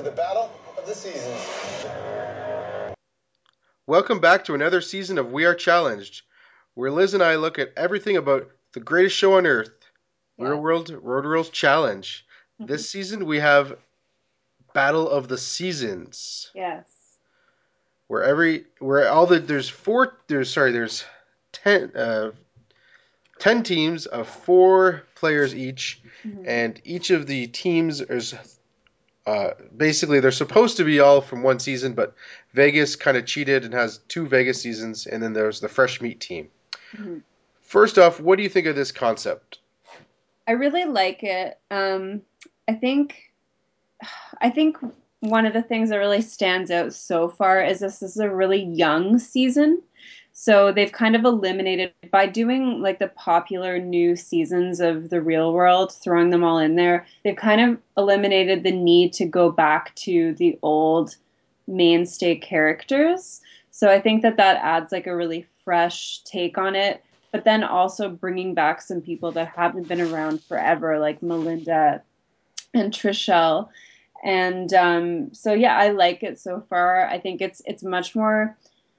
the battle of the seasons. Welcome back to another season of We Are Challenged, where Liz and I look at everything about the greatest show on earth, Real Yes. World Road Rules Challenge. This season we have Battle of the Seasons, Yes. there's 10 teams of 4 players each, Mhm. and each of the teams is basically they're supposed to be all from one season, but Vegas kind of cheated and has 2 Vegas seasons, and then there's the fresh meat team. Mhm. First off, what do you think of this concept? I really like it. I think I think one of the things that really stands out so far is this is a really young season. So they've kind of eliminated by doing like the popular new seasons of the real world, throwing them all in there. They've kind of eliminated the need to go back to the old mainstay characters. So I think that that adds like a really fresh take on it, but then also bringing back some people that haven't been around forever, like Melinda and Trishelle. And so yeah, I like it so far. I think it's much more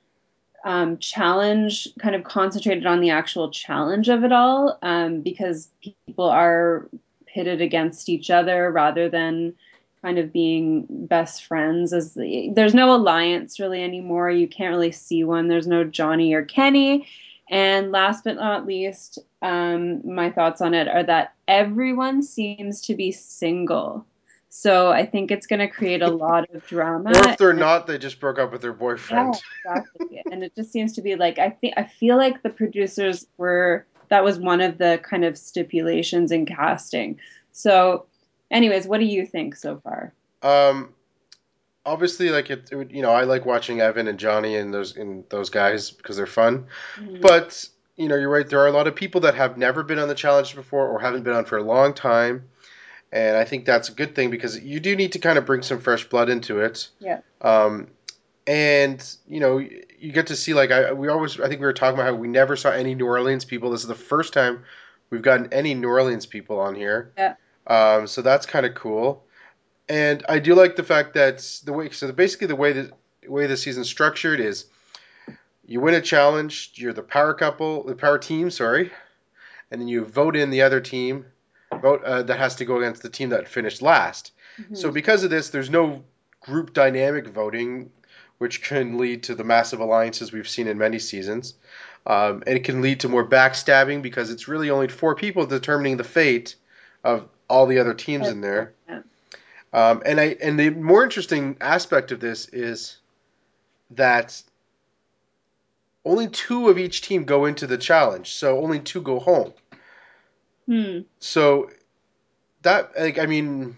challenge, kind of concentrated on the actual challenge of it all, because people are pitted against each other rather than kind of being best friends. There's no alliance really anymore. You can't really see one. There's no Johnny or Kenny. And last but not least, my thoughts on it are that everyone seems to be single. So I think it's going to create a lot of Or if drama. they're not, they just broke up with their Yeah, boyfriend. exactly. And it just seems to be like I feel like the producers were that was one of the kind of stipulations in casting. So, anyways, what do you think so far? Um, Obviously, like I like watching Evan and Johnny and those guys because they're fun. Mhm. But you're right. There are a lot of people that have never been on the challenge before or haven't been on for a long time, and I think that's a good thing because you do need to kind of bring some fresh blood into it. Yeah. Um, and you get to see like I think we were talking about how we never saw any New Orleans people. This is the first time we've gotten any New Orleans people on here. Yeah. So that's kind of cool. And I do like the fact that basically the way the season's structured is you win a challenge, you're the power team, sorry, and then you vote in the other team, vote that has to go against the team that finished last. So Mhm. because of this, there's no group dynamic voting, which can lead to the massive alliances we've seen in many seasons. And it can lead to more backstabbing because it's really only 4 people determining the fate of all the other teams in Everyone. there. Yeah. And the more interesting aspect of this is that only 2 of each team go into the challenge, so only 2 go home. Hmm. So that, like, I mean,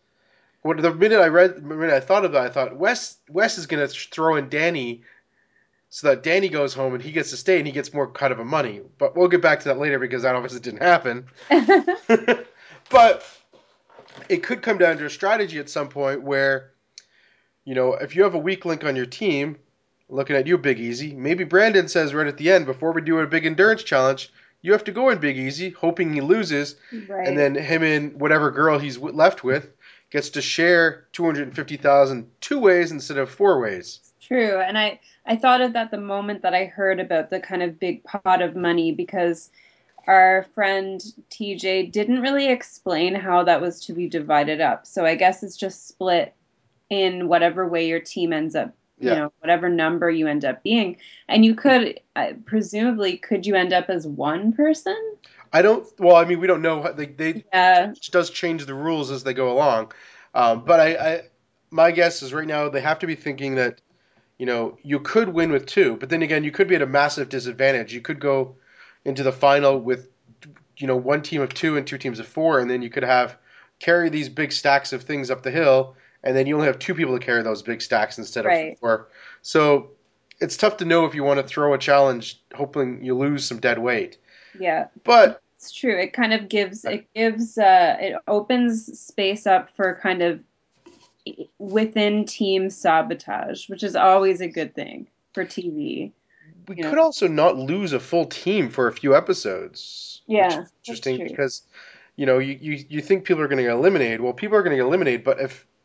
the minute I thought of that, I thought Wes is gonna throw in Danny so that Danny goes home and he gets to stay and he gets more kind of a money. But we'll get back to that later because that obviously didn't happen. But it could come down to a strategy at some point where if you have a weak link on your team, looking at you, Big Easy, maybe Brandon says right at the end, before we do a big endurance challenge, you have to go in Big Easy, hoping he loses, and Right. then him and whatever girl he's left with gets to share 250,000 2 ways instead of 4 ways. True. And I thought of that the moment that I heard about the kind of big pot of money because our friend TJ didn't really explain how that was to be divided up. So I guess it's just split in whatever way your team ends up, Yeah, whatever number you end up being. And you could, presumably, could you end up as one person? I don't. Well, I mean, we don't know. They Yeah. does change the rules as they go along, but my guess is right now they have to be thinking that you could win with 2, but then again, you could be at a massive disadvantage. You could go into the final with, one team of 2 and 2 teams of 4, and then you could have carry these big stacks of things up the hill, and then you only have 2 people to carry those big stacks instead of Right. 4. So it's tough to know if you want to throw a challenge hoping you lose some dead weight. Yeah. But It's true. It kind of it opens space up for kind of within team sabotage, which is always a good thing for TV, we you know. could also not lose a full team for a few episodes, which is Yeah, that's interesting true. because you think people are going to get eliminated. Well, people are going to get eliminated, but if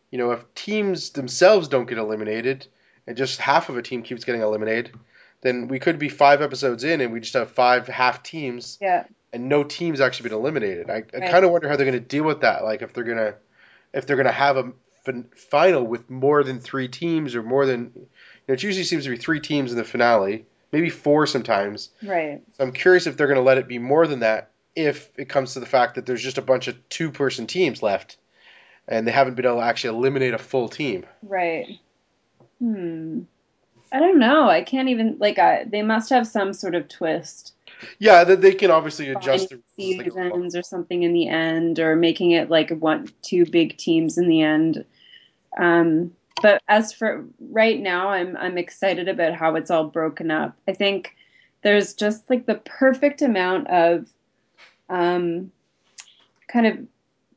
if teams themselves don't get eliminated and just half of a team keeps getting eliminated, then we could be 5 episodes in and we just have 5 half teams Yeah. and no team's actually been eliminated. I Right. kind of wonder how they're going to deal with that. Like if they're gonna have a final with more than 3 teams or more than it usually seems to be 3 teams in the finale, maybe 4 sometimes. Right. So I'm curious if they're going to let it be more than that if it comes to the fact that there's just a bunch of 2-person teams left and they haven't been able to actually eliminate a full team. Right. Hmm. I don't know. I can't even like they must have some sort of twist, Yeah, that they can obviously combining adjust the rules as they go along. seasons or something in the end, or making it like one, two big teams in the end. Um, but as for right now, I'm excited about how it's all broken up. I think there's just like the perfect amount of um, kind of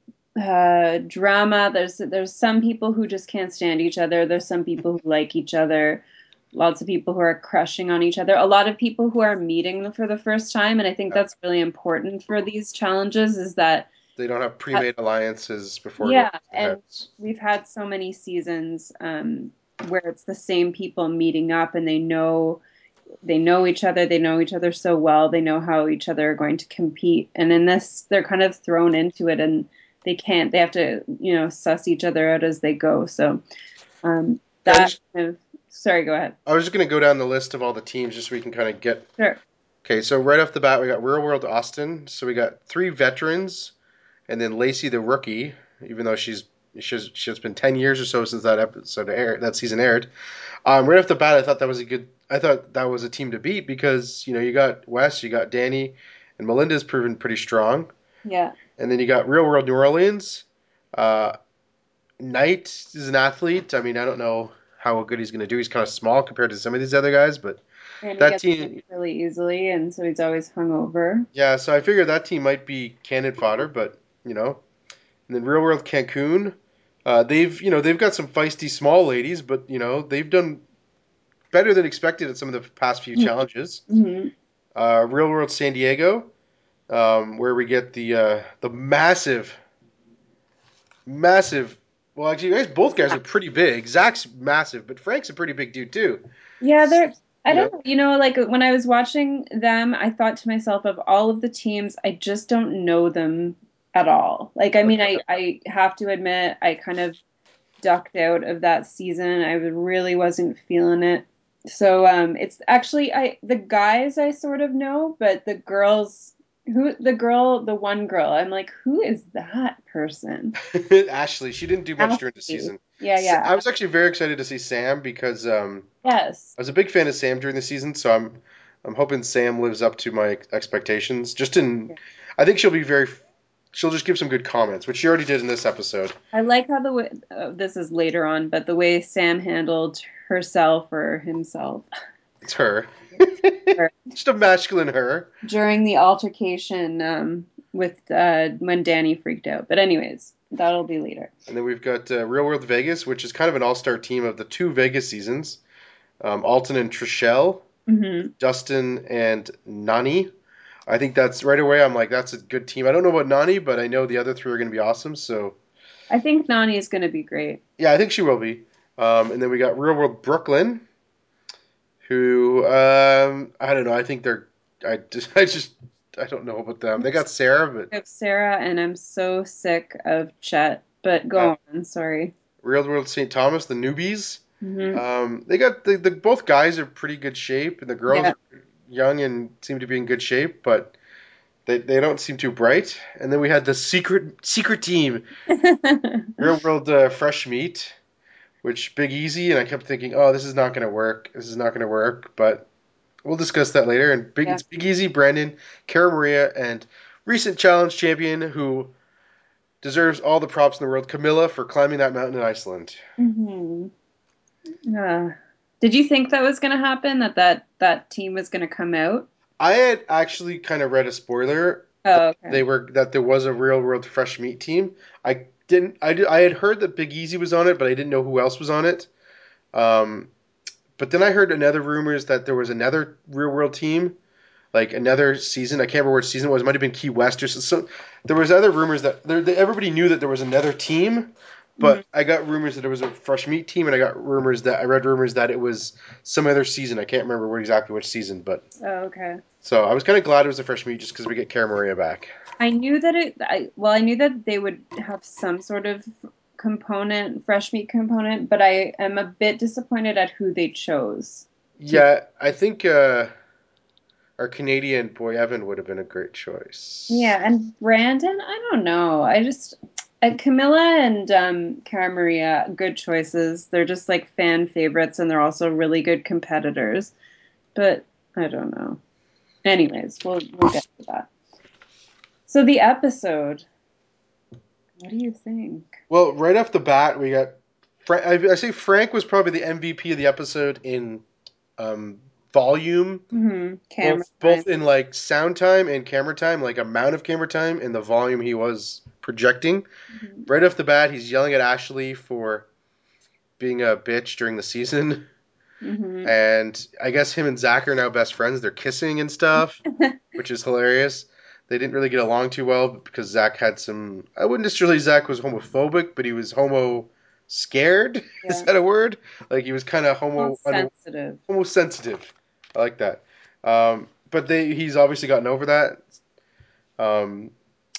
drama. There's some people who just can't stand each other. There's some people who like each other. Lots of people who are crushing on each other. A lot of people who are meeting for the first time, and I think Yeah. that's really important for these challenges. Is that They don't have pre-made alliances before going yeah, to the and heads. we've had so many seasons where it's the same people meeting up, and they know each other. They know each other so well. They know how each other are going to compete. And in this, they're kind of thrown into it, and they can't. They have to, suss each other out as they go. So Yeah, that kind of. Sorry, go ahead. I was just going to go down the list of all the teams just so we can kind of get. Sure. Okay, so right off the bat, we got Real World Austin. So we got 3 veterans, and then Lacey the rookie, even though she's been 10 years or so since that season aired. Right off the bat, I thought that was a team to beat because you got Wes, you got Danny, and Melinda's proven pretty strong, Yeah. and then you got Real World New Orleans. Uh, Knight is an athlete. I mean, I don't know how good he's going to do. He's kind of small compared to some of these other guys, but And he that gets sick team, really easily, and so he's always hungover. yeah. So I figured that team might be candid fodder, but you know. And then Real World Cancun, they've got some feisty small ladies, but they've done better than expected at some of the past few challenges. Mm-hmm. Real World San Diego, where we get the massive, massive. Well, actually, both guys are pretty big. Zach's massive, but Frank's a pretty big dude too. Yeah, they're. I You know, don't know. Like when I was watching them, I thought to myself, of all of the teams, I just don't know them at all. Like, I mean, I have to admit, I kind of ducked out of that season. I really wasn't feeling it. So it's actually the guys I sort of know, but the one girl, I'm like, who is that person? Ashley, she didn't do much during the Ashley. season. Yeah, yeah. I was actually very excited to see Sam because Yes. I was a big fan of Sam during the season, so I'm hoping Sam lives up to my expectations. I think she'll just give some good comments, which she already did in this episode. I like how the way this is later on, but the way Sam handled herself or himself It's her, or just a masculine her. during the altercation with when Danny freaked out. But anyways, that'll be later. And then we've got Real World Vegas, which is kind of an all-star team of the 2 Vegas seasons. Alton and Trishelle, Hmm. Dustin and Nani. I think that's right away. I'm like, that's a good team. I don't know about Nani, but I know the other 3 are going to be awesome. So I think Nani is going to be great. yeah, I think she will be. And then we got Real World Brooklyn, who I don't know. I think they're. I don't know about them. They got Sarah, but Of Sarah, and I'm so sick of Chet. But yeah. go on, sorry. Real World St. Thomas, the newbies. Hmm. They got the both guys are pretty good shape, and the girls Yeah. are young and seem to be in good shape, but they don't seem too bright. And then we had the secret team, Real World Fresh Meat, which Big Easy, and I kept thinking, oh, this is not going to work. This is not going to work, but we'll discuss that later. And Yeah. it's Big Easy, Brandon, Cara Maria, and recent challenge champion who deserves all the props in the world, Camilla, for climbing that mountain in Iceland. Hmm. Did you think that was going to happen? That team was going to come out? I had actually kind of read a spoiler that Oh, okay. there was a Real World Fresh Meat team. I didn't I had heard that Big Easy was on it, but I didn't know who else was on it. Um, but then I heard another rumors that there was another Real World team, like another season. I can't remember which season it was. It might have been Key West or so. There was other rumors that everybody knew that there was another team, Mhm. But I got rumors that it was a fresh meat team, and I read rumors that it was some other season. I can't remember exactly which season, but Oh, okay. so I was kind of glad it was a fresh meat just because we get Cara Maria back. I knew that I knew that they would have some sort of component, fresh meat component, but I am a bit disappointed at who they chose to. Yeah, I think our Canadian boy Evan would have been a great choice. Yeah, and Brandon, I don't know. I just Camilla and Cara Maria, good choices. They're just like fan favorites, and they're also really good competitors. But I don't know. Anyways, we'll get to that. So the episode, what do you think? Well, right off the bat, we got I say Frank was probably the MVP of the episode in um, volume, Camera time. both in like sound time and camera time, like amount of camera time and the volume he was projecting. Hmm. Right off the bat, he's yelling at Ashley for being a bitch during the season, Hmm. and I guess him and Zach are now best friends. They're kissing and stuff, which is hilarious. They didn't really get along too well because Zach had some. I wouldn't necessarily Zach was homophobic, but he was homo scared. Is Yeah. that a word? Like he was kind of Well, sensitive. homo sensitive. I like that. But he's obviously gotten over that. Um,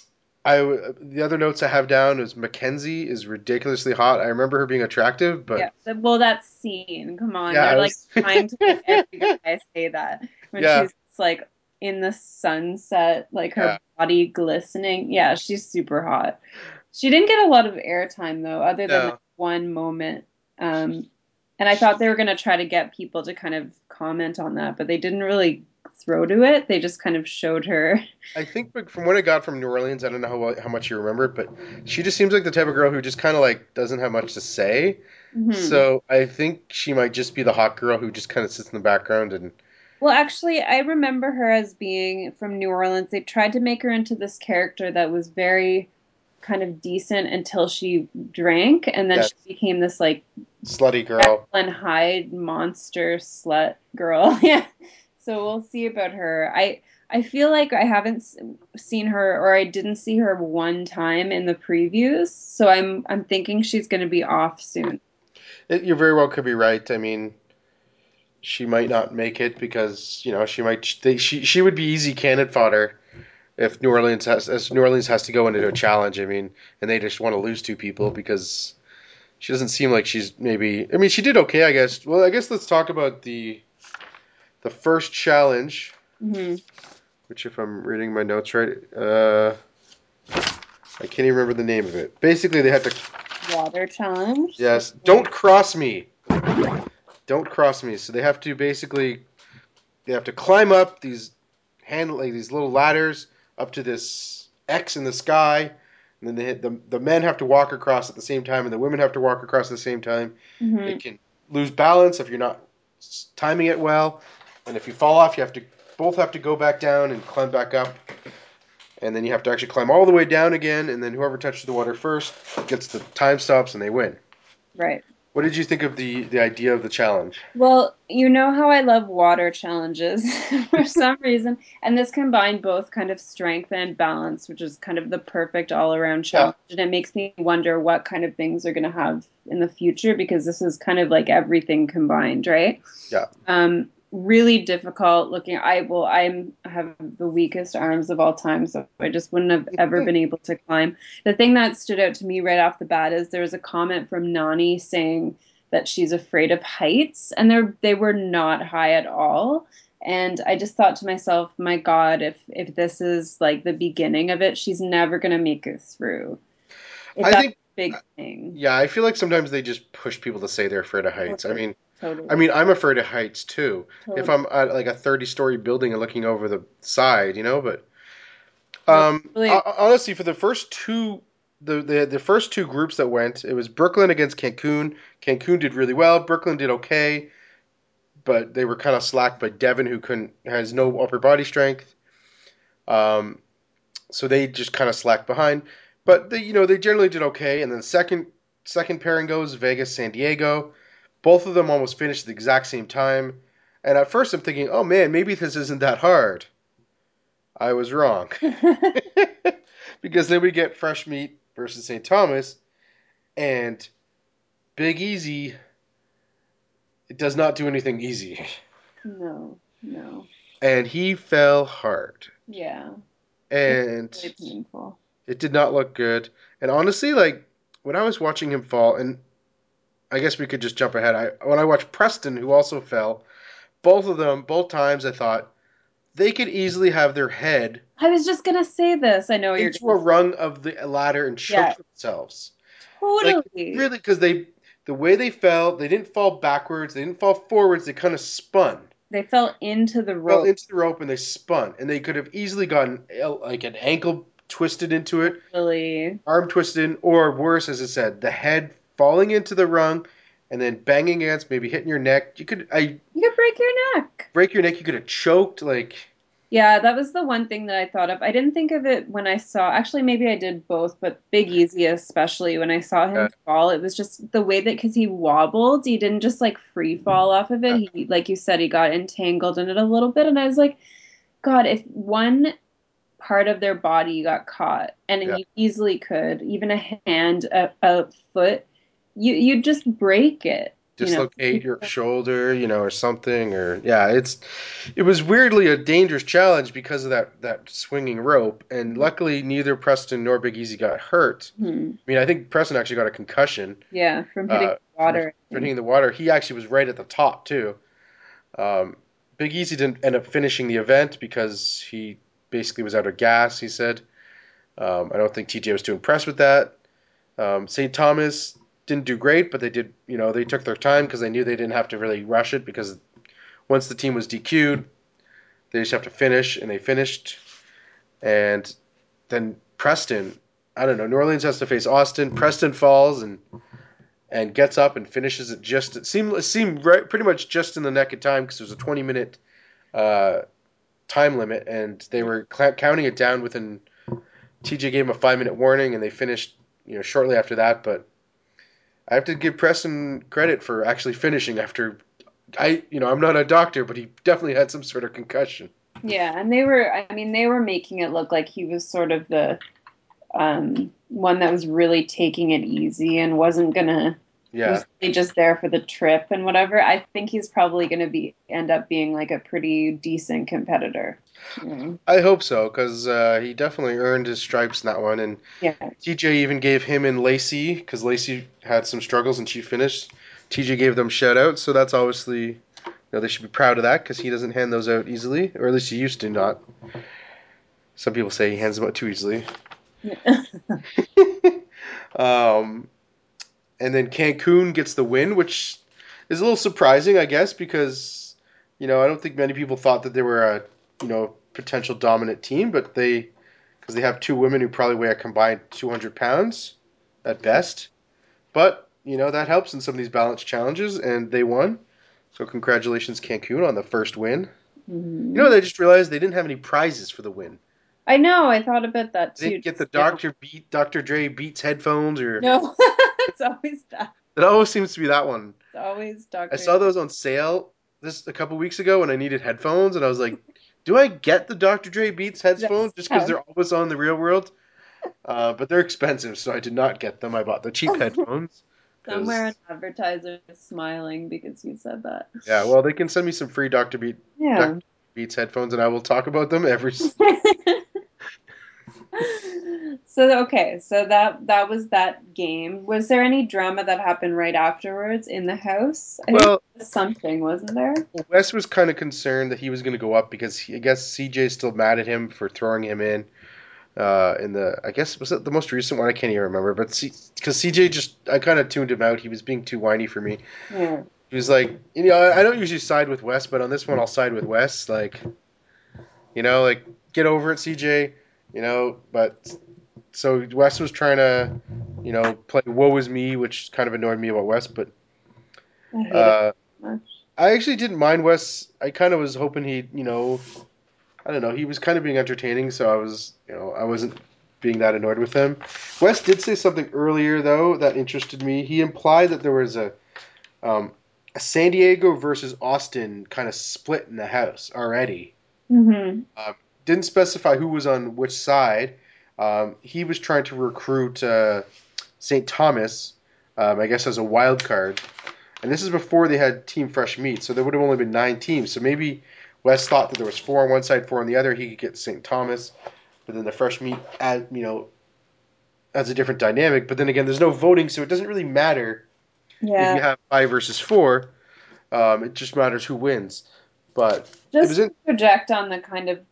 the other notes I have down is Mackenzie is ridiculously hot. I remember her being attractive, Yeah. but Well, that scene, come on. yeah, They're I like was trying to make every guy say that when yeah, she's like in the sunset, like her yeah, body glistening. Yeah, she's super hot. She didn't get a lot of airtime though, other than like no. one moment. Um, and I thought they were going to try to get people to kind of comment on that, but they didn't really throw to it. They just kind of showed her. I think from what I got from New Orleans, I don't know how much you remember, but she just seems like the type of girl who just kind of like doesn't have much to say. Hmm. So I think she might just be the hot girl who just kind of sits in the background and Well, actually, I remember her as being from New Orleans. They tried to make her into this character that was very kind of decent until she drank, and then yeah, she became this like slutty Jekyll girl. and Hyde monster slut girl. Yeah. So we'll see about her. I feel like I haven't seen her, or I didn't see her one time in the previews, so I'm thinking she's going to be off soon. You very well could be right. I mean, she might not make it because she might she would be easy candidate fodder if New Orleans has to go into a challenge. I mean, and they just want to lose two people because she doesn't seem like she's maybe. I mean, she did okay, I guess. Well, I guess let's talk about the first challenge, Hmm. which if I'm reading my notes right, I can't even remember the name of it. Basically, they have to. Water challenge. So Yes, don't cross me. Don't cross me. So they have to basically they have to climb up like these little ladders up to this X in the sky, and then the men have to walk across at the same time, and the women have to walk across at the same time. hmm. It can lose balance if you're not timing it well, and if you fall off, you have to both have to go back down and climb back up, and then you have to actually climb all the way down again, and then whoever touches the water first gets the time stops and they win. Right. What did you think of the idea of the challenge? Well, you know how I love water challenges for some reason, and this combined both kind of strength and balance, which is kind of the perfect all-around Yeah, challenge. And it makes me wonder what kind of things are going to have in the future because this is kind of like everything combined, right? yeah. Really difficult looking. I have the weakest arms of all time, so I just wouldn't have ever been able to climb. The thing that stood out to me right off the bat is there was a comment from Nani saying that she's afraid of heights, and they were not high at all. And I just thought to myself, my God, if this is like the beginning of it, she's never gonna make it through. I That's think a big thing. Yeah, I feel like sometimes they just push people to say they're afraid of heights. Totally, I totally, mean, I'm afraid of heights too. If totally. I'm at like a 30-story building and looking over the side, but No, totally. honestly, for the first two, the first two groups that went, it was Brooklyn against Cancun. Cancun did really well. Brooklyn did okay, but they were kind of slacked by Devin, who couldn't has no upper body strength. Um, so they just kind of slacked behind. But they generally did okay. And then the second pairing goes Vegas, San Diego. Both of them almost finished at the exact same time. And at first I'm thinking, oh man, maybe this isn't that hard. I was wrong. Because then we get Fresh Meat versus St. Thomas, and Big Easy does not do anything easy, No, no. and he fell hard, Yeah. It's and really painful. it did not look good. And honestly, like when I was watching him fall, and I guess we could just jump ahead. When I watched Preston, who also fell, both of them, both times, I thought they could easily have their head I was just gonna say this. I know what you're into a gonna say. rung of the ladder and Yeah, choke themselves. Like totally. really, because the way they fell, they didn't fall backwards, they didn't fall forwards, they kind of spun. They fell into the Fell rope. into the rope and they spun, and they could have easily gotten like an ankle twisted into it, Totally. arm twisted in, or worse, as I said, the head falling into the rung and then banging against, maybe hitting your neck. I You could break your neck. break your neck. You could have choked. Like, Yeah, that was the one thing that I thought of. I didn't think of it when I saw, actually, maybe I did both, but Big Easy, especially when I saw uh, him fall, it was just the way that, because he wobbled, he didn't just like free fall off of it. He, like you said, he got entangled in it a little bit. And I was like, God, if one part of their body got caught, and yeah, you easily could, even a hand, a foot, you'd just break it, you know? dislocate your shoulder, or something, or yeah, it was weirdly a dangerous challenge because of that swinging rope, and luckily neither Preston nor Big Easy got hurt. Hmm. I mean, I think Preston actually got a concussion Yeah, from hitting the from water, I think. hitting the water. He actually was right at the top too. Um, Big Easy didn't end up finishing the event because he basically was out of gas. He said. I don't think TJ was too impressed with that. St. Thomas didn't do great, but they did. They took their time because they knew they didn't have to really rush it because once the team was DQ'd, they just have to finish, and they finished. And then Preston, I don't know. New Orleans has to face Austin. Preston falls and gets up and finishes it just. It seemed right, pretty much just in the neck of time because it was a 20-minute uh, time limit, and they were counting it down within. TJ gave him a 5-minute warning, and they finished shortly after that. But I have to give Preston credit for actually finishing after I'm not a doctor, but he definitely had some sort of concussion. Yeah, and I mean, they were making it look like he was sort of the one that was really taking it easy and wasn't gonna, Yeah, was really just there for the trip and whatever. I think he's probably gonna end up being like a pretty decent competitor. Yeah. I hope so because he definitely earned his stripes in that one. And Yeah. TJ even gave him and Lacey because Lacey had some struggles and she finished. TJ gave them shout outs, so that's obviously they should be proud of that because he doesn't hand those out easily, or at least he used to not. Some people say he hands them out too easily. um, and then Cancun gets the win, which is a little surprising, I guess, because I don't think many people thought that they were a potential dominant team, but because they have two women who probably weigh a combined 200 pounds at best, but that helps in some of these balance challenges, and they won. So congratulations, Cancun, on the first win. Mhm. I just realized they didn't have any prizes for the win. I know. I thought about that They too. didn't get the Just now. Dr. Dre Beats headphones, or No, it's always that. it always seems to be that one. It's always I Doctor. saw those on sale this a couple weeks ago when I needed headphones, and I was like, "Do I get the Dr. Dre Beats headphones Yes. just because they're always on the Real World?" But they're expensive, so I did not get them. I bought the cheap headphones Somewhere an because, advertiser is smiling because you said that. yeah, well, they can send me some free Yeah. Dr. Beats headphones, and I will talk about them every. So okay, so that was that game. Was there any drama that happened right afterwards in the house? I think Well, there was something, wasn't there? Wes was kind of concerned that he was going to go up because I guess CJ's still mad at him for throwing him in the I guess was it the most recent one? I can't even remember. But because CJ just I kind of tuned him out. He was being too whiny for me. Yeah. He was like, I don't usually side with Wes, but on this one I'll side with Wes. Like get over it, CJ. But so Wes was trying to play woe is me, which kind of annoyed me about Wes. But I hate it uh, so much. I actually didn't mind Wes. I kind of was hoping he I don't know. He was kind of being entertaining, so I wasn't being that annoyed with him. Wes did say something earlier though that interested me. He implied that there was um, a San Diego versus Austin kind of split in the house already. Hmm. Um, didn't specify who was on which side. He was trying to recruit St. Thomas, I guess as a wild card. And this is before they had Team Fresh Meat, so there would have only been 9 teams. So maybe Wes thought that there was 4 on one side, 4 on the other. He could get St. Thomas, but then the Fresh Meat adds a different dynamic. But then again, there's no voting, so it doesn't really matter if you Yeah. have 5 versus 4. It just matters who wins. But it was Just in. to project on the kind of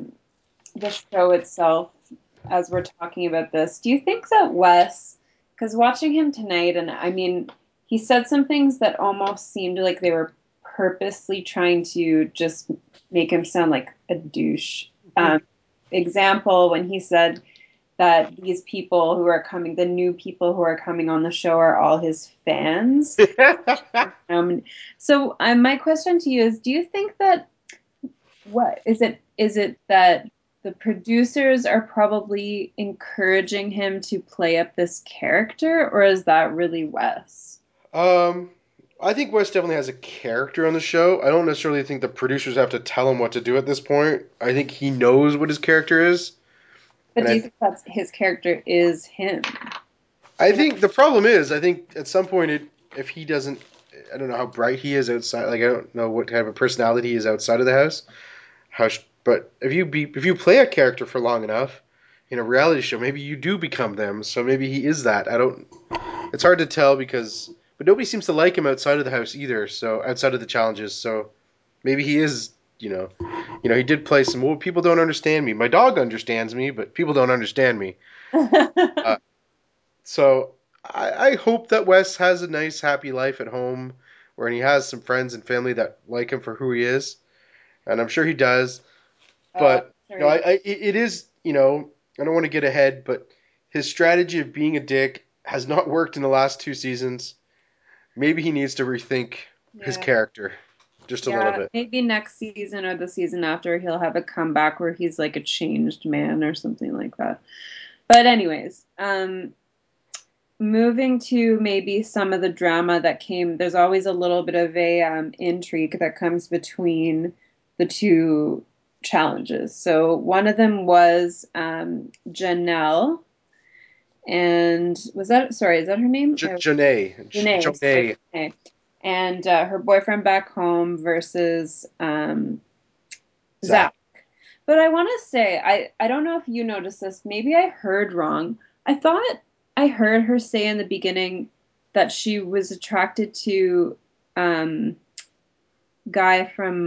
the show itself as we're talking about this, do you think that Wes, because watching him tonight, and I mean, he said some things that almost seemed like they were purposely trying to just make him sound like a douche. Um, Example, when he said that these people who are coming, the new people who are coming on the show, are all his fans. Um, so my question to you is, do you think that what is it? Is it that the producers are probably encouraging him to play up this character, or is that really Wes? um, I think Wes definitely has a character on the show. I don't necessarily think the producers have to tell him what to do at this point. I think he knows what his character is, But and do you think that's his character is him? I You know? think the problem is, I think at some point, if he doesn't, I don't know how bright he is outside. Like I don't know what kind of a personality he is outside of the house. But if you play a character for long enough in a reality show, maybe you do become them. So maybe he is that. I don't. It's hard to tell but nobody seems to like him outside of the house either. So outside of the challenges, so maybe he is. He did play some. Well, people don't understand me. My dog understands me, but people don't understand me. Uh, So I hope that Wes has a nice, happy life at home, where he has some friends and family that like him for who he is, and I'm sure he does. Oh, But sorry. it is. I don't want to get ahead, but his strategy of being a dick has not worked in the last 2 seasons. Maybe he needs to rethink his Yeah. character just a little Yeah, bit. maybe next season or the season after he'll have a comeback where he's like a changed man or something like that. But anyways, moving to maybe some of the drama that came, there's always a little bit of a intrigue that comes between the two challenges. So one of them was Janelle, and was that, sorry, is that her name? Janae, Janae, sorry, Janae, Janae. And her boyfriend back home versus Zach. Zach. But I want to say, I don't know if you noticed this. Maybe I heard wrong. I thought I heard her say in the beginning that she was attracted to um guy from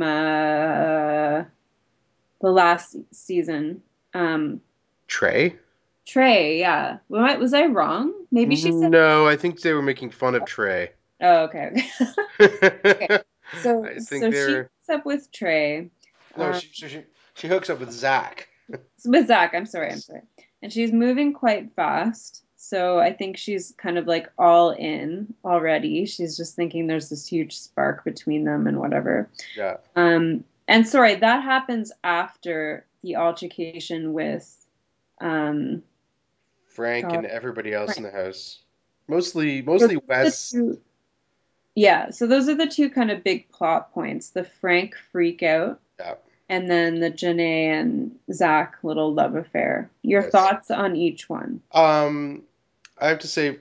the last season. Um Trey? Trey, yeah. Was I wrong? Maybe she said, No, I think they were making fun of Trey. oh, okay, okay. Okay. So I think so she they're hooks up with Trey. no. Um She hooks up with Zach. with Zach, I'm sorry. And she's moving quite fast. So I think she's kind of like all in already. She's just thinking there's this huge spark between them and whatever. Yeah, And sorry, that happens after the altercation with um Frank God, and everybody else in Frank. the house. Mostly, So mostly those are the Wes. two, yeah, so those are the two kind of big plot points. The Frank freak out Yeah. and then the Janae and Zach little love affair. Your Yes. thoughts on each one? Um, I have to say,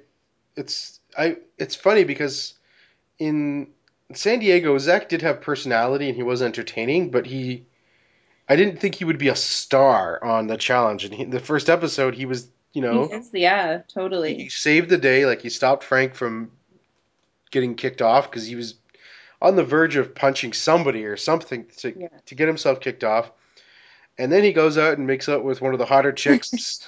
it's funny because in San Diego, Zach did have personality and he was entertaining, but I didn't think he would be a star on the challenge. And the first episode, he was, He is, yeah, he totally. saved the day. Like he stopped Frank from getting kicked off because he was on the verge of punching somebody or something Yeah. to get himself kicked off. And then he goes out and makes out with one of the hotter chicks.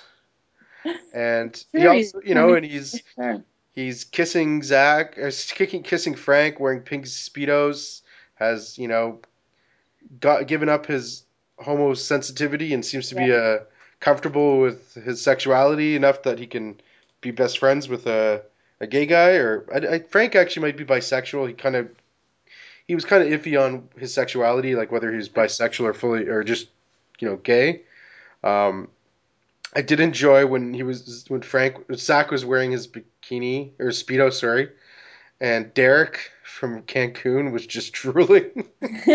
And he Sure, he's also, becoming and a star. he's kissing Zach, or kissing Frank, wearing pink speedos. Has given up his homo sensitivity and seems to Yeah. be comfortable with his sexuality enough that he can be best friends with a gay guy. Or Frank actually might be bisexual. He was kind of iffy on his sexuality, like whether he was bisexual or fully or just gay. Um, I did enjoy when Zach was wearing his bikini or speedo, sorry, and Derek from Cancun was just drooling.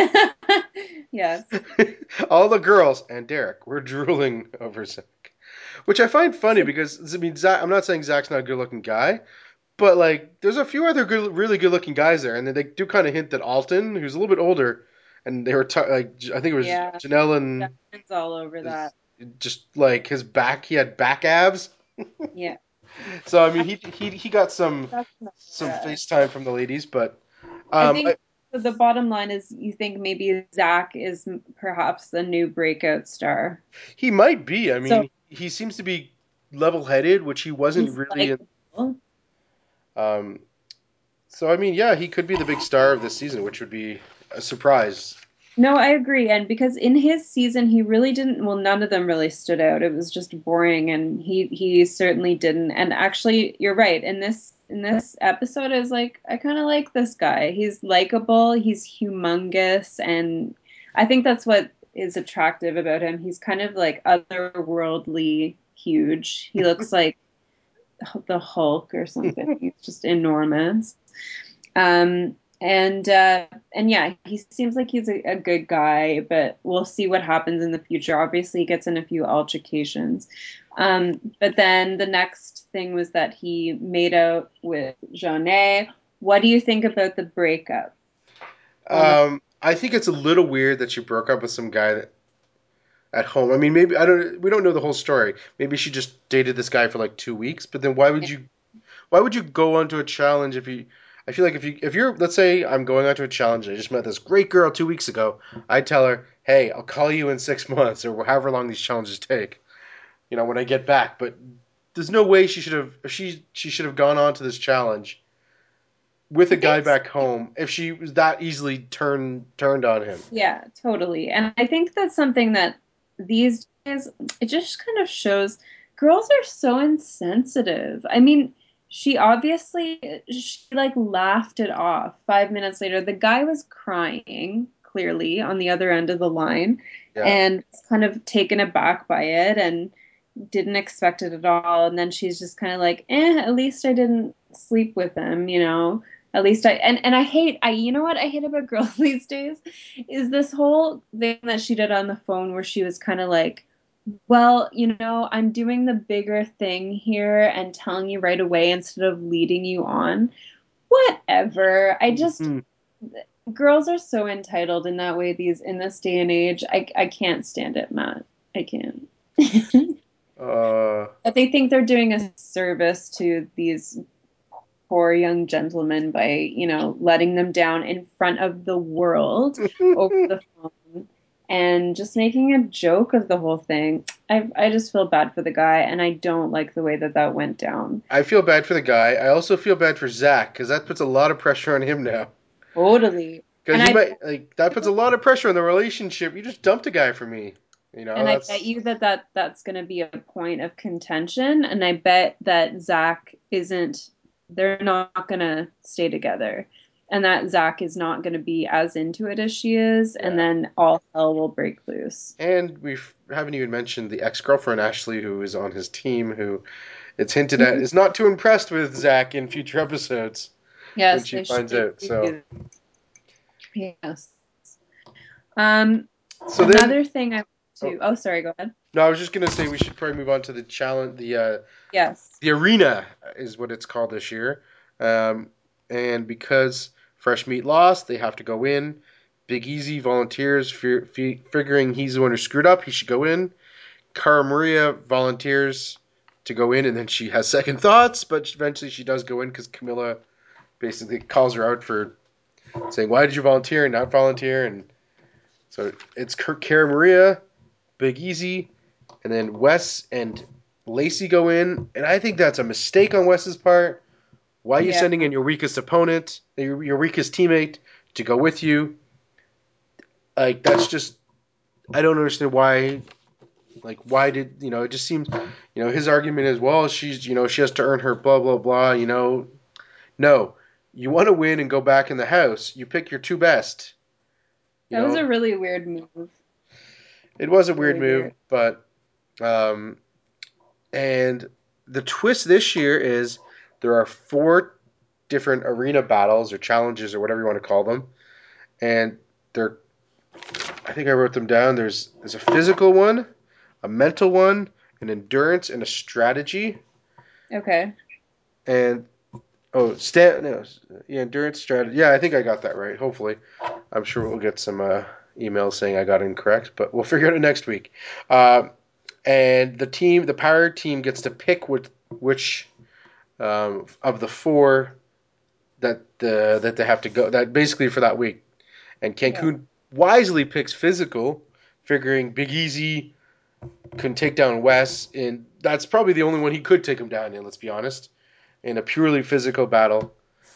Yes. All the girls and Derek were drooling over Zach, which I find funny So, because I mean Zach. I'm not saying Zach's not a good-looking guy, But like, there's a few other good, really good-looking guys there, and they do kind of hint that Alton, who's a little bit older, and they were like, I think it was Yeah, Janelle and Justin's all over his, that. just like his back, he had back abs. Yeah, So I mean, he got some that's not some bad. FaceTime from the ladies, but I I, think the bottom line is you think maybe Zach is perhaps the new breakout star. he might be. I So mean, he seems to be level-headed, which he wasn't he's really. likable. Um, so I mean, yeah, he could be the big star of this season, which would be a surprise. No, I agree. And because in his season, he really didn't, well, none of them really stood out. It was just boring, and he certainly didn't. And actually, you're right. In this episode, I was like, I kind of like this guy. He's likable, he's humongous, and I think that's what is attractive about him. He's kind of like otherworldly huge. He looks like the Hulk or something. He's just enormous. And yeah, he seems like he's a good guy, but we'll see what happens in the future. Obviously, he gets in a few altercations. But then the next thing was that he made out with Jaunet. What do you think about the breakup on the? I think it's a little weird that she broke up with some guy that, at home. I mean, maybe I don't. We don't know the whole story. Maybe she just dated this guy for like 2 weeks. But then why would you go onto a challenge if you? I feel like if you're let's say I'm going onto a challenge. I just met this great girl 2 weeks ago. I'd tell her, hey, I'll call you in 6 months or however long these challenges take. When I get back. But there's no way she should have gone on to this challenge with I a guy think back home if she was that easily turned on him. Yeah, totally. And I think that's something that these days, it just kind of shows girls are so insensitive. I mean, she like laughed it off 5 minutes later. The guy was crying clearly on the other end of the line Yeah. and was kind of taken aback by it and didn't expect it at all. And then she's just kind of like, at least I didn't sleep with him. At least and I you know what I hate about girls these days is this whole thing that she did on the phone where she was kind of like, well, I'm doing the bigger thing here and telling you right away instead of leading you on. Whatever. Girls are so entitled in that way in this day and age. I can't stand it, Matt. I can't. Uh, But they think they're doing a service to these poor young gentlemen by, letting them down in front of the world over the phone and just making a joke of the whole thing. I just feel bad for the guy, and I don't like the way that that went down. I feel bad for the guy. I also feel bad for Zach because that puts a lot of pressure on him now. Totally. Because And he I might like that puts a lot of pressure on the relationship. You just dumped a guy for me. and I bet That's you that's going to be a point of contention, and I bet that Zach isn't. They're not going to stay together, and that Zach is not going to be as into it as she is, and yeah. then all hell will break loose. And we haven't even mentioned the ex-girlfriend Ashley, who is on his team, who it's hinted at is not too impressed with Zach in future episodes when Yes, she they should finds out. So do. Yes. Um, so then Another thing I oh, to. Oh, sorry. Go ahead. no, I was just gonna say we should probably move on to the challenge. Yes. The arena is what it's called this year. Um, and because Fresh Meat lost, they have to go in. Big Easy volunteers, figuring he's the one who screwed up. He should go in. Cara Maria volunteers to go in, and then she has second thoughts, but eventually she does go in because Camilla basically calls her out for saying, "Why did you volunteer and not volunteer?" And so it's Cara Maria, Big Easy, and then Wes and Lacey go in, and I think that's a mistake on Wes's part. Why are you Yeah. sending in your weakest opponent, your weakest teammate, to go with you? Like that's just I don't understand why. Like why did It just seems his argument is well she has to earn her blah blah blah. No, you want to win and go back in the house. You pick your two best. You That was know a really weird move. it was a weird Really move, weird. but um, and the twist this year is there are four different arena battles or challenges or whatever you want to call them, and they're I think I wrote them down. There's a physical one, a mental one, an endurance, and a strategy. Okay. And Oh, no, yeah, endurance strategy. Yeah, I think I got that right. Hopefully, I'm sure we'll get some emails saying I got it incorrect, but we'll figure it out next week. Uh, and the power team gets to pick which of the four that they have to go. That basically for that week. And Yeah. Cancun wisely picks physical, figuring Big Easy can take down Wes, and that's probably the only one he could take him down in. Let's be honest, in a purely physical battle.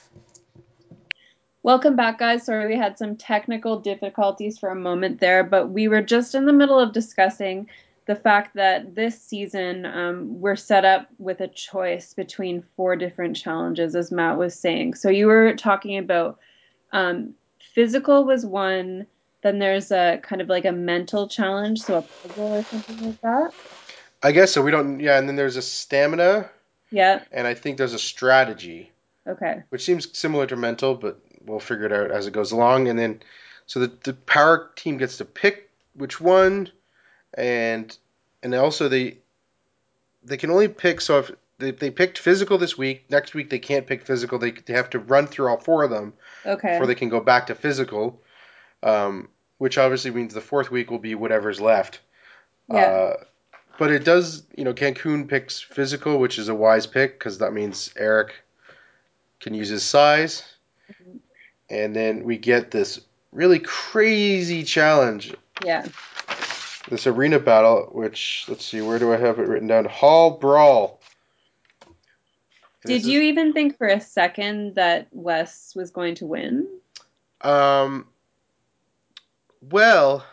Welcome back, guys. Sorry we had some technical difficulties for a moment there, but we were just in the middle of discussing the fact that this season we're set up with a choice between four different challenges, as Matt was saying. So you were talking about um, physical was one, then there's a kind of like a mental challenge, so a puzzle or something like that. I guess so. We don't. Yeah, and then there's a stamina, Yeah. and I think there's a strategy, Okay. which seems similar to mental, but we'll figure it out as it goes along. And then, so the power team gets to pick which one, and also they can only pick. So if they picked physical this week, next week they can't pick physical. They have to run through all four of them before Okay. they can go back to physical. Which obviously means the fourth week will be whatever's left. Yeah. Uh, but it does, Cancun picks physical, which is a wise pick because that means Eric can use his size. And then we get this really crazy challenge, Yeah. this arena battle, which, let's see, where do I have it written down? Hall Brawl. And this Did you is, even think for a second that Wes was going to win? um, well,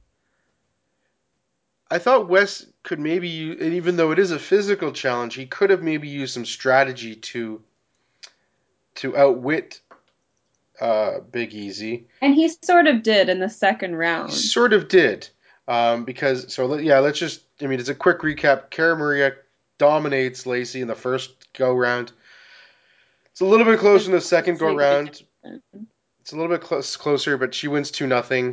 I thought Wes could maybe, and even though it is a physical challenge, he could have maybe used some strategy to outwit Big Easy. And he sort of did in the second He round. sort of did, because yeah, let's just. I mean, it's a quick recap. Cara Maria dominates Lacey in the first go round. It's a little bit closer in the second go round. Significant. It's a little bit closer, but she wins 2-0.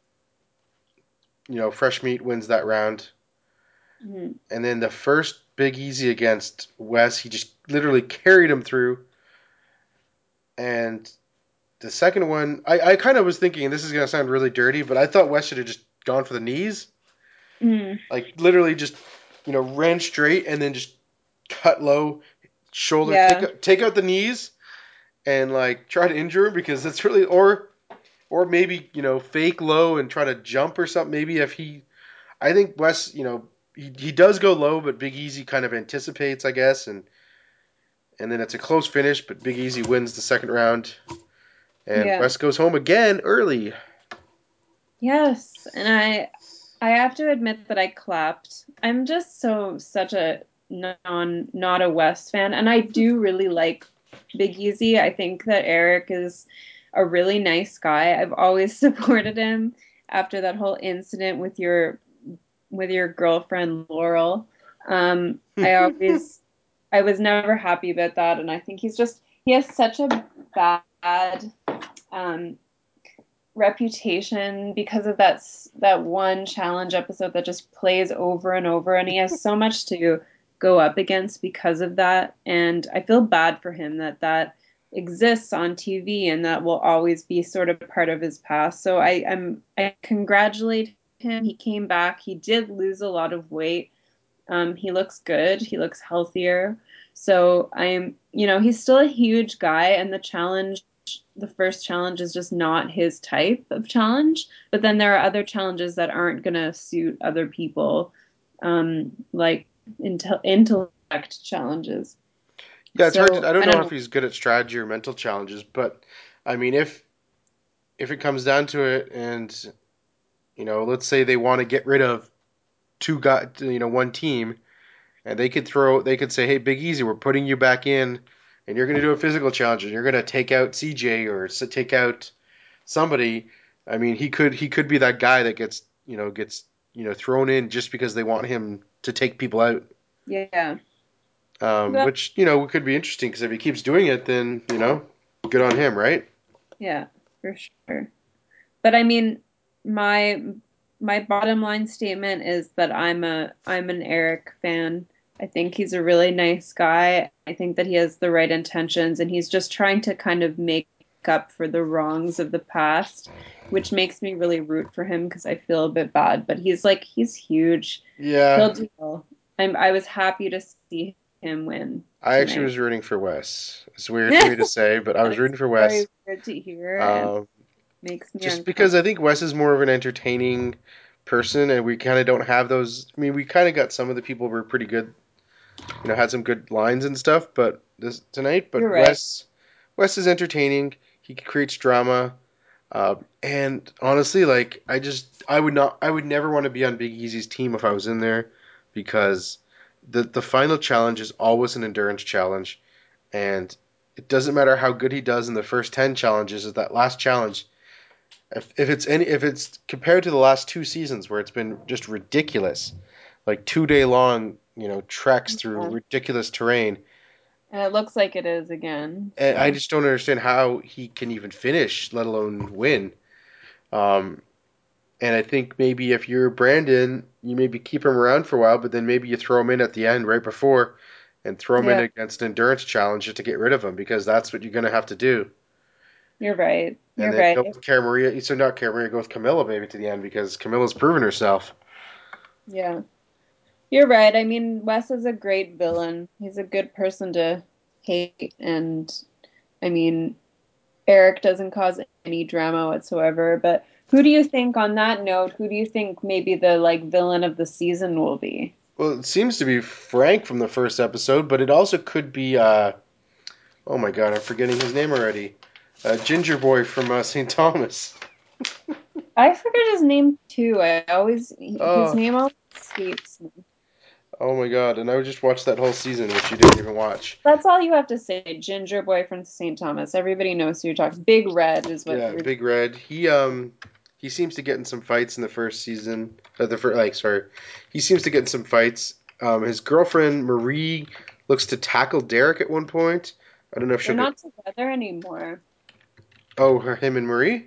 Fresh meat wins that round. Mhm. And then the first Big Easy against Wes, he just literally carried him through. And the second one, I kind of was thinking, and this is going to sound really dirty, but I thought Wes should have just gone for the knees. Mhm. Like, literally just, ran straight and then just cut low, shoulder, Yeah. take out the knees and, like, try to injure him because it's really, or maybe, fake low and try to jump or something. Maybe if I think Wes, he does go low, but Big Easy kind of anticipates, I guess, and then it's a close finish, but Big Easy wins the second round, and Yeah. Wes goes home again early. Yes. And I have to admit that I clapped. I'm just such a not a West fan, and I do really like Big Easy. I think that Eric is a really nice guy. I've always supported him after that whole incident with your girlfriend Laurel. I was never happy about that, and I think he has such a bad um, reputation because of that one challenge episode that just plays over and over, and he has so much to go up against because of that. And I feel bad for him that exists on TV and that will always be sort of part of his past. So I congratulate him. He came back. He did lose a lot of weight. He looks good. He looks healthier. So he's still a huge guy, and the first challenge is just not his type of challenge. But then there are other challenges that aren't going to suit other people, like intellect challenges. Yeah, it's hard to. So I don't I know don't if know. he's good at strategy or mental challenges, but I mean, if it comes down to it, and let's say they want to get rid of two guys, one team, and they could say, hey, Big Easy, we're putting you back in, and you're going to do a physical challenge, and you're going to take out CJ or take out somebody. I mean, he could be that guy that gets thrown in just because they want him to take people out. Yeah. But Which could be interesting because if he keeps doing it, then good on him, right? yeah, for sure. But I mean, my my bottom line statement is that I'm an Eric fan. I think he's a really nice guy. I think that he has the right intentions and he's just trying to kind of make up for the wrongs of the past, which makes me really root for him because I feel a bit bad. But he's huge. Yeah, He'll do well. I was happy to see him win I actually tonight. was rooting for Wes. It's weird for me to say, but I That was is rooting for Wes. very weird to hear and Um, makes me just because uncomfortable. I think Wes is more of an entertaining person, and we kind of don't have those. I mean, we kind of got some of the people who were pretty good, had some good lines and stuff, but this tonight. But You're right. Wes is entertaining. He creates drama, and honestly, like I would never want to be on Big Easy's team if I was in there, because the final challenge is always an endurance challenge, and it doesn't matter how good he does in the first 10 challenges. Is that last challenge, if it's compared to the last 2 seasons where it's been just ridiculous, like 2 day long, treks through Yeah. ridiculous terrain. And it looks like it is again. And I So just don't understand how he can even finish, let alone win. Um, and I think maybe if you're Brandon, you maybe keep him around for a while, but then maybe you throw him in at the end right before, and throw him in yeah, against an endurance challenge just to get rid of him, because that's what you're going to have to do. you're right. And You're then go right. with Cara Maria. So not Cara Maria, go with Camilla maybe to the end, because Camilla's proven herself. Yeah. You're right. I mean, Wes is a great villain. He's a good person to hate and I mean, Eric doesn't cause any drama whatsoever, but who do you think on that note, who do you think maybe the like villain of the season will be? Well, it seems to be Frank from the first episode, but it also could be oh my god, I'm forgetting his name already. Ginger Boy from St. Thomas. I forget his name too. His Oh, name always escapes me. oh my god! And I just watched that whole season, which you didn't even watch. That's all you have to say. Ginger boy from St. Thomas. Everybody knows who you're talking. Big Red is what Yeah, you're. Big Red. He seems to get in some fights in the first season. The first, like, sorry, he seems to get in some fights. His girlfriend Marie looks to tackle Derek at one point. I don't know if They're she'll get. not together anymore. Oh, him and Marie.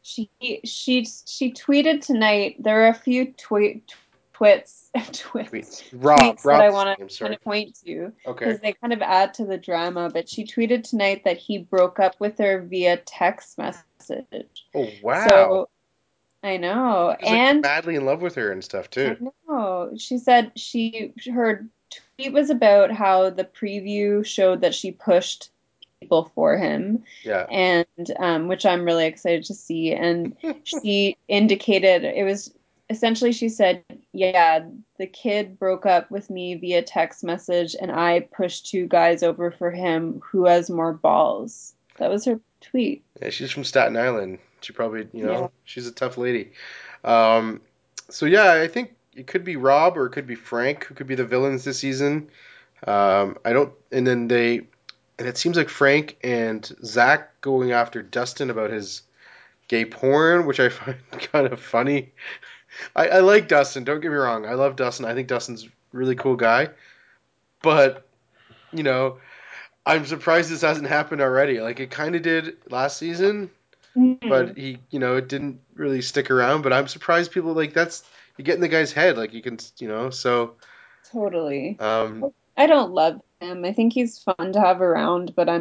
She tweeted tonight. There are a few twits Wait, tweets that I Rob's want name. to kind Sorry. of point to Okay. because they kind of add to the drama. But she tweeted tonight that he broke up with her via text message. Oh wow. So I know, He was like and madly in love with her and stuff I too. know. She said her tweet was about how the preview showed that she pushed people for him, Yeah. and which I'm really excited to see. And she indicated it was essentially she said, "Yeah, the kid broke up with me via text message, and I pushed two guys over for him. Who has more balls?" That was her tweet. Yeah, she's from Staten Island. She probably, Yeah. she's a tough lady. Um, so yeah, I think it could be Rob or it could be Frank who could be the villains this season. I don't, and it seems like Frank and Zach going after Dustin about his gay porn, which I find kind of funny. I like Dustin. Don't get me wrong. I love Dustin. I think Dustin's a really cool guy. But you know, I'm surprised this hasn't happened already. Like it kind of did last season, Mhm. but it didn't really stick around. But I'm surprised people like you get in the guy's head, like you can, so Totally. um, I don't love him. I think he's fun to have around, but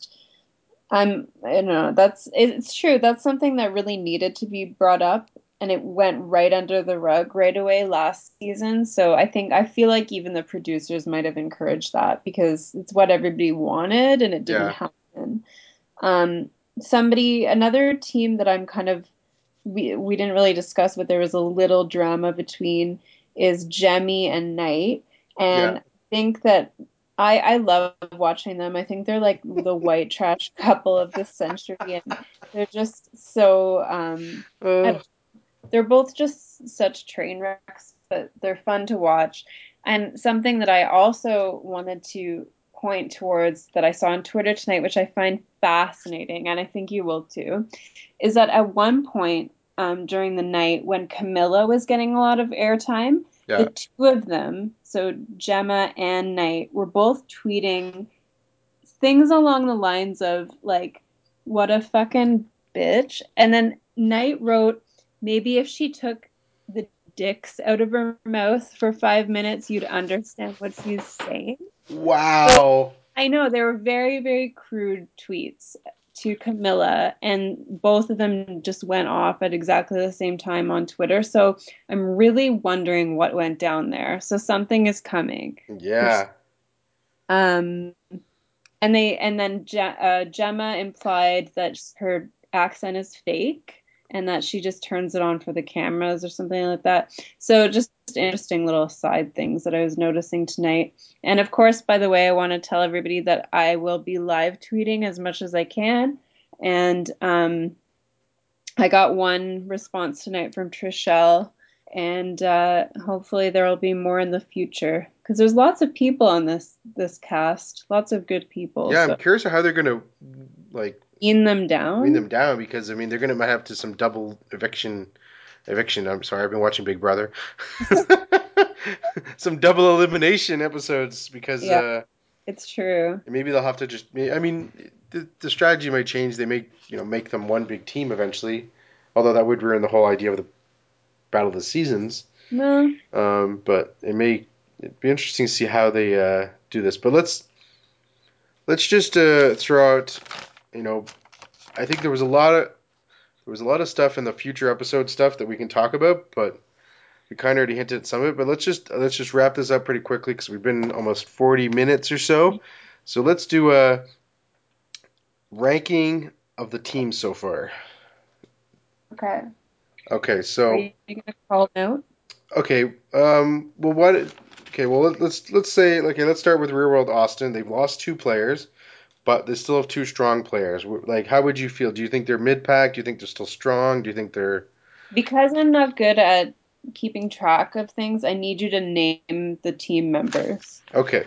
I don't know, it's true. That's something that really needed to be brought up and it went right under the rug right away last season. So I feel like even the producers might have encouraged that because it's what everybody wanted and it didn't yeah, happen. Um, another team that I'm kind of we didn't really discuss, but there was a little drama between is Jemmy and Knight, yeah. and I think that I love watching them. I think they're like the white trash couple of the century, and they're just so I Oh, don't, they're both just such train wrecks, but they're fun to watch. And something that I also wanted to point towards that I saw on Twitter tonight, which I find fascinating, and I think you will too, is that at one point during the night when Camilla was getting a lot of airtime, the yeah. two of them, so Gemma and Knight, were both tweeting things along the lines of like, "What a fucking bitch," and then Knight wrote, "Maybe if she took the dicks out of her mouth for 5 minutes, you'd understand what she's saying. So Wow. I know they were very, very crude tweets to Camilla, and both of them just went off at exactly the same time on Twitter. So I'm really wondering what went down there. So something is coming. Yeah. Um, and then Gemma implied that her accent is fake and that she just turns it on for the cameras or something like that. So just interesting little side things that I was noticing tonight. And of course, by the way, I want to tell everybody that I will be live tweeting as much as I can. And I got one response tonight from Trishelle, and hopefully there will be more in the future because there's lots of people on this cast, lots of good people. Yeah, I'm So curious how they're gonna like in them wean down. them down because I mean they're gonna might have to some double eviction. I'm sorry, I've been watching Big Brother. Some double elimination episodes because Yeah, it's true. maybe they'll have to just. I mean, the strategy might change. They make them one big team eventually. Although that would ruin the whole idea of the Battle of the Seasons. No, But it'd be interesting to see how they do this. But let's just throw out. You know, I think there was a lot of stuff in the future episode stuff that we can talk about, but we kind of already hinted at some of it. But let's just wrap this up pretty quickly because we've been almost 40 minutes or so. So let's do a ranking of the teams so far. okay. Okay, Are so you gonna call it out? okay, well what? Okay, well let's say okay, let's start with Real World Austin. They've lost two players, but they still have two strong players. Like, how would you feel? Do you think they're mid pack? Do you think they're still strong? Do you think they're Because I'm not good at keeping track of things, I need you to name the team members. okay?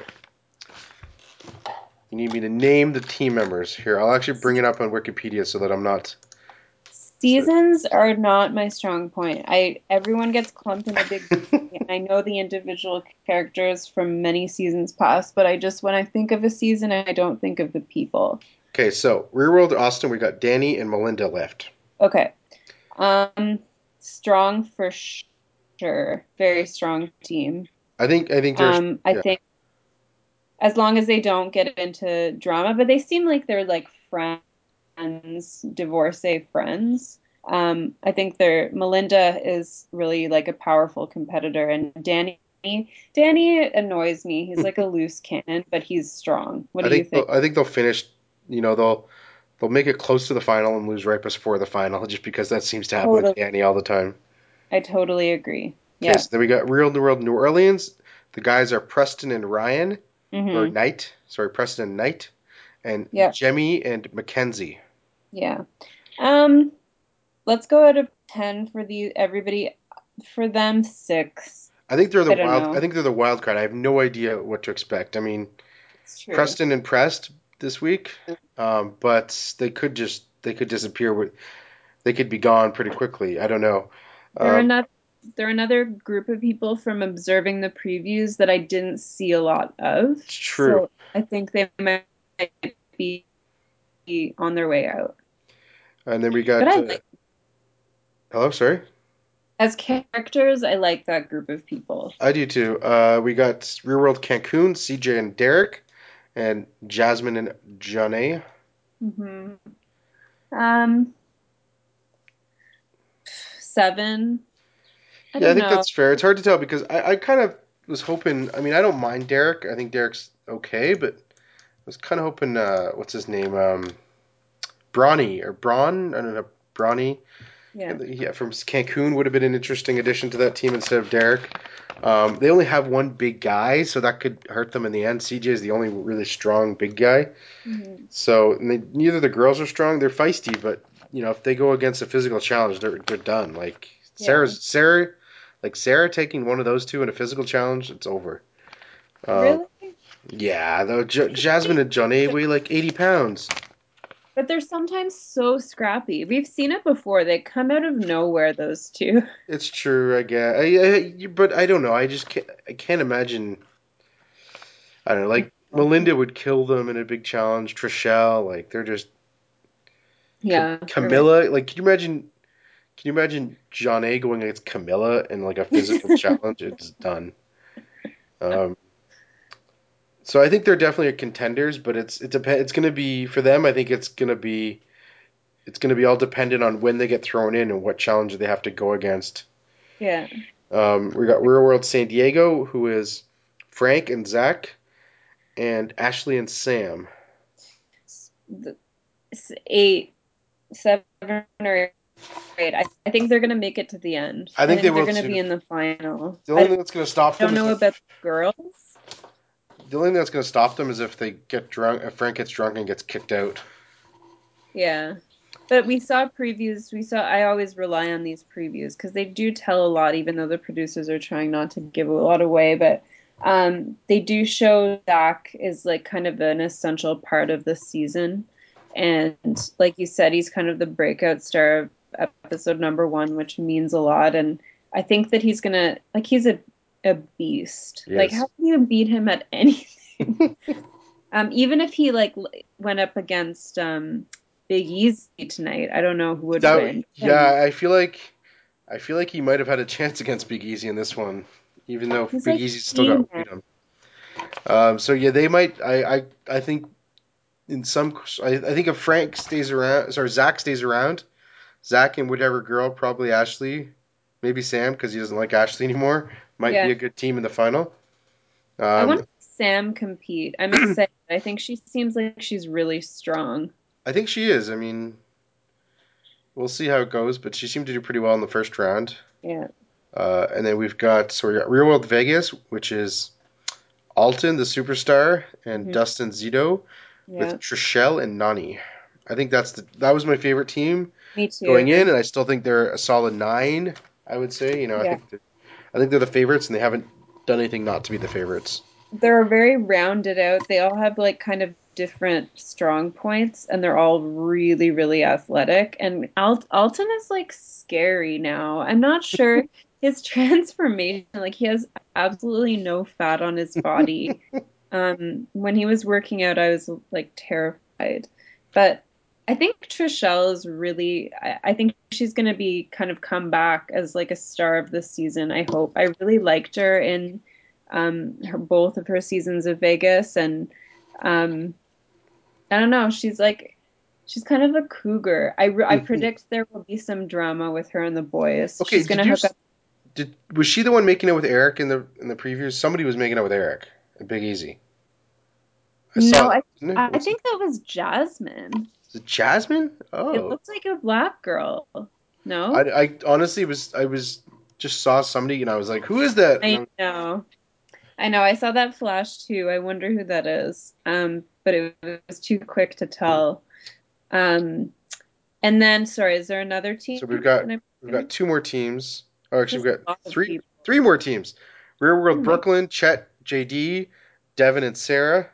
You need me to name the team members. Here, I'll actually bring it up on Wikipedia so that I'm not. So, Seasons are not my strong point. I everyone gets clumped in a big. I know the individual characters from many seasons past, but I just when I think of a season, I don't think of the people. okay, so Real World Austin, we got Danny and Melinda left. Okay. Um, strong for sure. Very strong team. I think there's I yeah. think as long as they don't get into drama, but they seem like they're like friends, divorcee friends. I think they're Melinda is really like a powerful competitor, and Danny annoys me. He's like a loose cannon, but he's strong. What I do you think think? they'll finish. They'll make it close to the final and lose right before the final, just because that seems to happen with Totally, Danny all the time. I totally agree. Okay, Yeah. so then we got Real World New Orleans. The guys are Preston and Ryan, or Mm-hmm. Knight. Sorry, Preston and Knight, and Yep. Jemmy and Mackenzie. Yeah. Um, let's go out of 10 for the everybody for them 6. I think they're the I don't wild. I know. think they're the wild card. I have no idea what to expect. I mean, It's true. Preston impressed this week, but they could disappear. They could be gone pretty quickly. I don't know. They're Um, another they're another group of people from observing the previews that I didn't see a lot of. it's true. So I think they might be on their way out. And then we But got. I like Hello, sorry. as characters, I like that group of people. I do too. We got Real World Cancun, CJ and Derek, and Jasmine and Johnny. Hmm. Um, 7. I Yeah, I don't think know. that's fair. It's hard to tell because I kind of was hoping. I mean, I don't mind Derek. I think Derek's okay, but I was kind of hoping. What's his name? Bronny or Braun? I don't know. Bronny. Yeah. Yeah, from Cancun would have been an interesting addition to that team instead of Derek. They only have one big guy, so that could hurt them in the end. CJ is the only really strong big guy. Hmm. So neither the girls are strong. They're feisty, but if they go against a physical challenge, they're done. Like Yeah. Sarah taking one of those two in a physical challenge, it's over. Um, Really? yeah, though Jasmine and Johnny weigh like 80 pounds. But they're sometimes so scrappy. We've seen it before. They come out of nowhere, those two. It's true, I guess. But I don't know. I can't imagine. I don't know. Like Melinda would kill them in a big challenge. Trishelle, like they're just Yeah, you're right. Camilla. Like, can you imagine Can you imagine John A going against Camilla in like a physical challenge? It's done. Um, so I think they're definitely contenders, but it's going to be for them. I think it's going to be all dependent on when they get thrown in and what challenge they have to go against. Yeah. We got Real World San Diego, who is Frank and Zach, and Ashley and Sam. The- 8, 7, or 8. I think they're gonna make it to the end. I I think they think they're will gonna be too. in the final. The only I thing that's going to stop them don't is know about if the girls. the only thing that's going to stop them is if they get drunk. If Frank gets drunk and gets kicked out. Yeah. But we saw previews. I always rely on these previews because they do tell a lot, even though the producers are trying not to give a lot away. But they do show Zach is like kind of an essential part of the season. And like you said, he's kind of the breakout star of episode number 1, which means a lot. And I think that he's a beast. Like, Yes. how can you beat him at anything? Even if he like went up against Big Easy tonight, I don't know who would win. And Yeah, I feel like he might have had a chance against Big Easy in this one, even though he's Big like Easy still got He-Man. beat him. So yeah, they might. I think in some. I think if Frank stays around, sorry, Zach stays around, Zach and whatever girl, probably Ashley, maybe Sam because he doesn't like Ashley anymore, might be Yeah, a good team in the final. I want Um, Sam compete. I'm excited. I think she seems like she's really strong. I think she is. I mean, we'll see how it goes, but she seemed to do pretty well in the first round. Yeah. And then we got Real World Vegas, which is Alton, the superstar, and Hmm. Dustin Zito with Yeah. Trishelle and Nani. I think that was my favorite team Me going in, too. and I still think they're a solid 9. I would say, Yeah. I think they're the favorites, and they haven't done anything not to be the favorites. They're very rounded out. They all have like kind of different strong points, and they're all really, really athletic. And Alton is like scary now. I'm not sure his transformation, like he has absolutely no fat on his body. When he was working out, I was like terrified. But I think Trishelle is I think she's going to be kind of come back as like a star of the season. I hope. I really liked her in both of her seasons of Vegas, and um, I don't know. She's kind of a cougar. I predict there will be some drama with her and the boys. Okay, She's going to hook up. did was she the one making out with Eric in the previews? Somebody was making out with Eric at Big Easy. I saw No, it, didn't it? I think that was Jasmine. Is it Jasmine? It Oh, looks like a black girl. No? I honestly was just saw somebody and I was like, who is that? I know. I know. I saw that flash too. I wonder who that is. But it was too quick to tell. Um, and then, sorry, is there another team So that I'm we've got forgetting? two more teams. Oh, actually, There's we've got a lot of people. three more teams. Real Oh World my, Brooklyn, Chet, JD, Devin, and Sarah.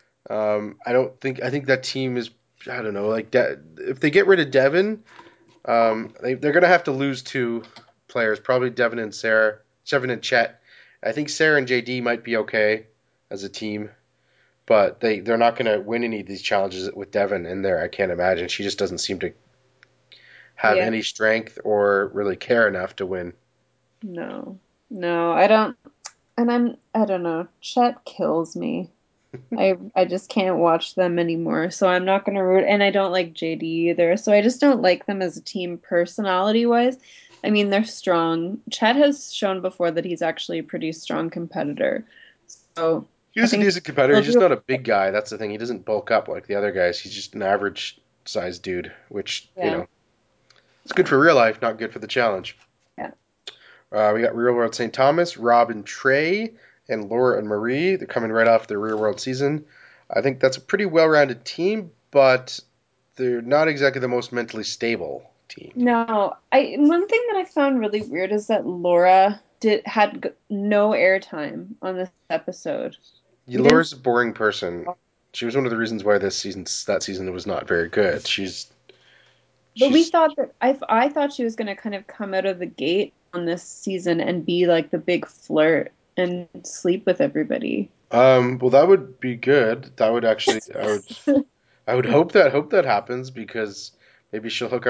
I think that team is I don't know if they get rid of Devin, they're gonna have to lose two players, probably Devin and Chet. I think Sarah and JD might be okay as a team, but they're not gonna win any of these challenges with Devin in there. I can't imagine. She just doesn't seem to have yeah, any strength or really care enough to win. no, no, I don't. And I don't know. Chet kills me. I just can't watch them anymore. So I'm not gonna root, and I don't like JD either. So I just don't like them as a team personality wise. I mean, they're strong. Chet has shown before that he's actually a pretty strong competitor. So I He's a think decent competitor. they'll He's just do. not a big guy. That's the thing. He doesn't bulk up like the other guys. He's just an average sized dude, which Yeah, it's good for real life, not good for the challenge. yeah. We got Real World St. Thomas, Rob and Trey, and Laura and Marie. They're coming right off their Real World season. I think that's a pretty well rounded team, but they're not exactly the most mentally stable team. No, I one thing that I found really weird is that Laura no airtime on this episode. Yeah, We didn't. Laura's a boring person. She was one of the reasons why that season was not very good. But we She's thought that I thought she was going to kind of come out of the gate on this season and be like the big flirt and sleep with everybody. well that would be good. That would actually I would hope that happens because maybe she'll hook up with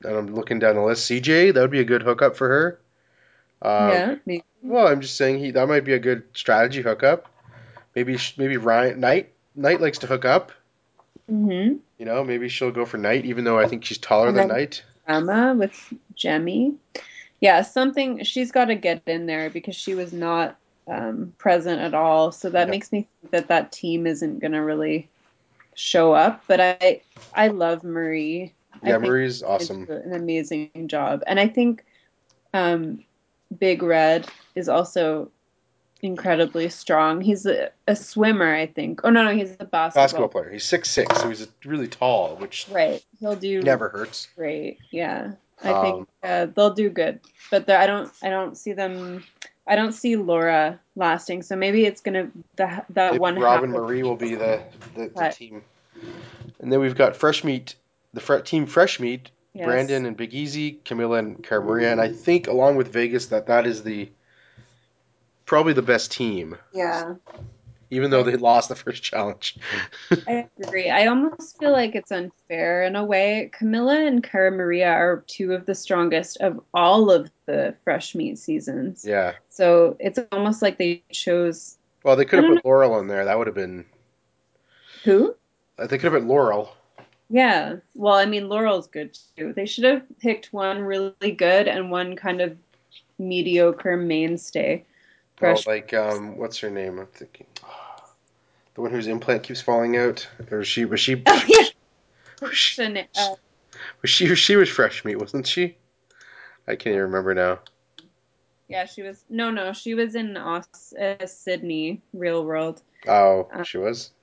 and I'm looking down the list. CJ, that would be a good hookup for her. Um, Yeah, maybe. well, I'm just saying that might be a good strategy hookup. Maybe Ryan Knight likes to hook up. Mm-hmm. Maybe she'll go for Knight, even though I think she's taller And than then Knight. Emma with Jemmy. Yeah, something she's got to get in there because she was not present at all. So that Yeah, makes me think that that team isn't going to really show up. But I love Marie. I yeah, think Marie's she's going awesome. to do an amazing job, and I think um, Big Red is also incredibly strong. He's a swimmer, I think. Oh no, he's a Basketball basketball. player. He's 6'6", so he's really tall, which Right. He'll do never hurts. great. Yeah. I think Um, they'll do good. But I don't see them I don't see Laura lasting. So maybe it's going to that Maybe one half Robin of Marie will be the that. team. And then we've got Fresh Meat, team Fresh Meat, Yes. Brandon and Big Easy, Camilla and Cara Maria. And I think along with Vegas that is probably the best team, Yeah. even though I they lost the first challenge. I agree. I almost feel like it's unfair in a way. Camilla and Cara Maria are two of the strongest of all of the fresh meat seasons. Yeah. So it's almost like they chose, Well, they could I have don't know put Laurel in there. That would have been. who. They could have put Laurel. Yeah. Well, I mean, Laurel's good too. They should have picked one really good and one kind of mediocre mainstay. Oh, Fresh. like what's her name? I'm thinking the one whose implant keeps falling out. Or she was she Oh yeah. was she Shana- she was Fresh Meat, wasn't she? I can't even remember now. yeah, she was. No, she was in Sydney, Real World. Oh, Um, she was.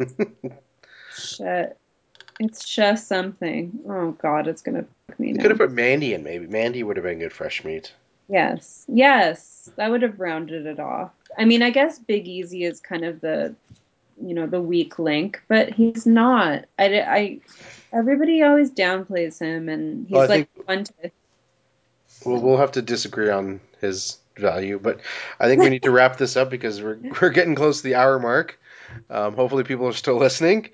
shit. It's just something. Oh God, it's gonna fuck me They could have now. put Mandy in. Maybe Mandy would have been good Fresh Meat. Yes, yes, that would have rounded it off. I mean, I guess Big Easy is kind of the weak link, but he's not. Everybody always downplays him, and Well, I he's like think one to. we'll have to disagree on his value, but I think we need to wrap this up because we're getting close to the hour mark. Hopefully, people are still listening.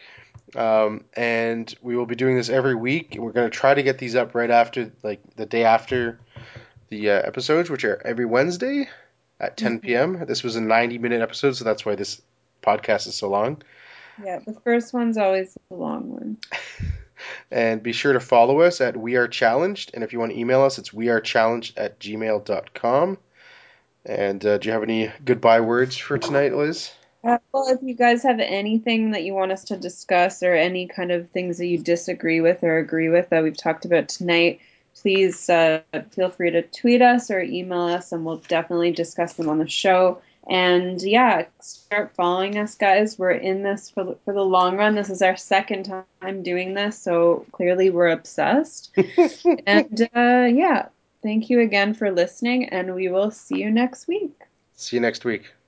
And we will be doing this every week. We're going to try to get these up right after, like the day after the episodes, which are every Wednesday at 10 p.m. This was a 90-minute episode, so that's why this podcast is so long. Yeah, the first one's always the long one. And be sure to follow us at We Are Challenged. And if you want to email us, it's wearechallenged@gmail.com. And do you have any goodbye words for tonight, Liz? Well, if you guys have anything that you want us to discuss or any kind of things that you disagree with or agree with that we've talked about tonight, please feel free to tweet us or email us, and we'll definitely discuss them on the show. And yeah, start following us, guys. We're in this for the long run. This is our second time doing this, so clearly we're obsessed. And yeah, thank you again for listening, and we will see you next week. See you next week.